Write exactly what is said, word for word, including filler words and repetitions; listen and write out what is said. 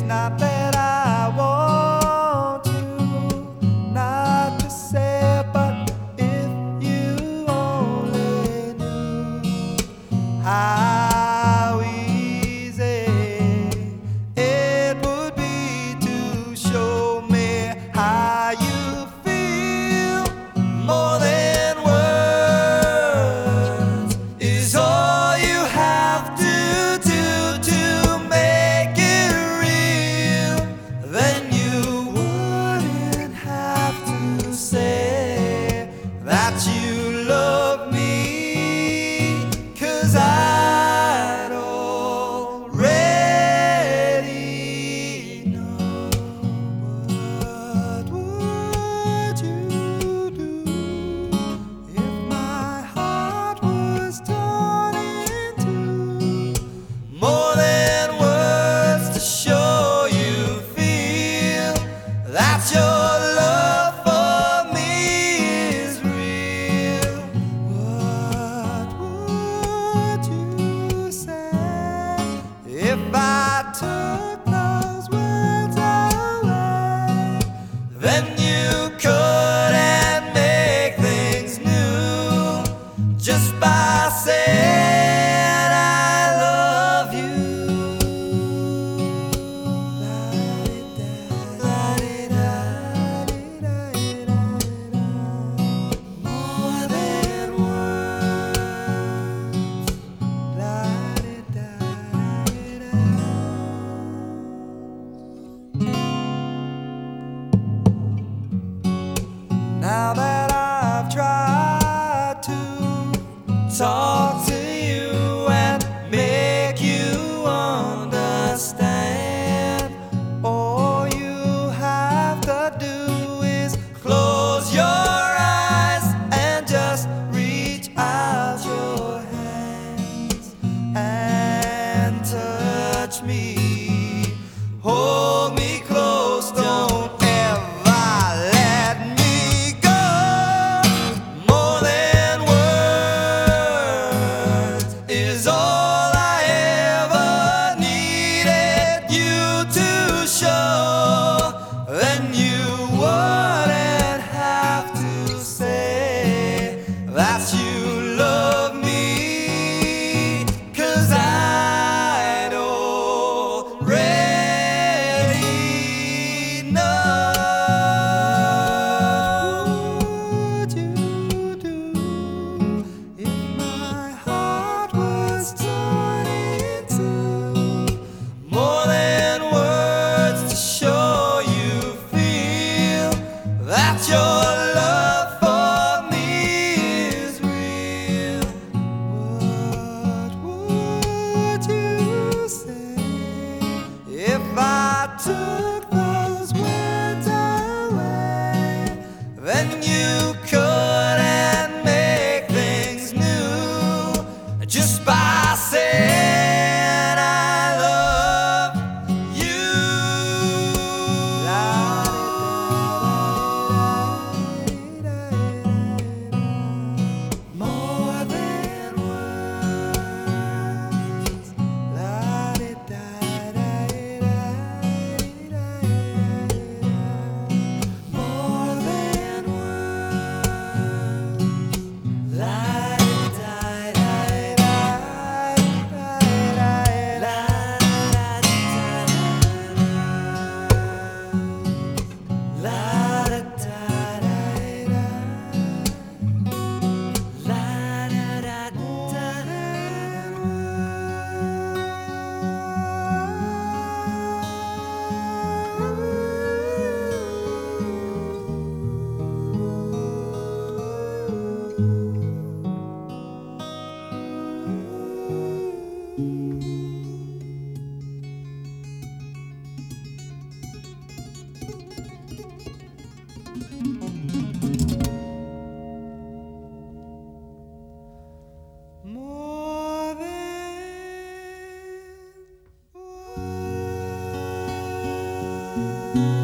not that I want to, not to say it, but if you only knew how easy it would be to show me how you feel. More than words is all you have to do to make it real. Then you wouldn't have to say that you love me, 'cause I'd already know. What would you do if my heart was torn in two? More than words to show you feel that your love for me is real. What would you say if I took those words away? Then you couldn't make things new just by saying I love you. More than words. Now that I've tried to talk to you and make you understand, all you have to do is close your eyes and just reach out your hands and touch me. Hold me close, don't ever let me go. More than words is all I ever needed you to show. Then you wouldn't have to say that you love me, 'cause I'd already know. What would you do if my heart was torn in two? More than words to show you feel that your love for me is real. What would you say if I took those words away? Then you couldn't make things new just by saying I love you. More than words. More than words. More than words.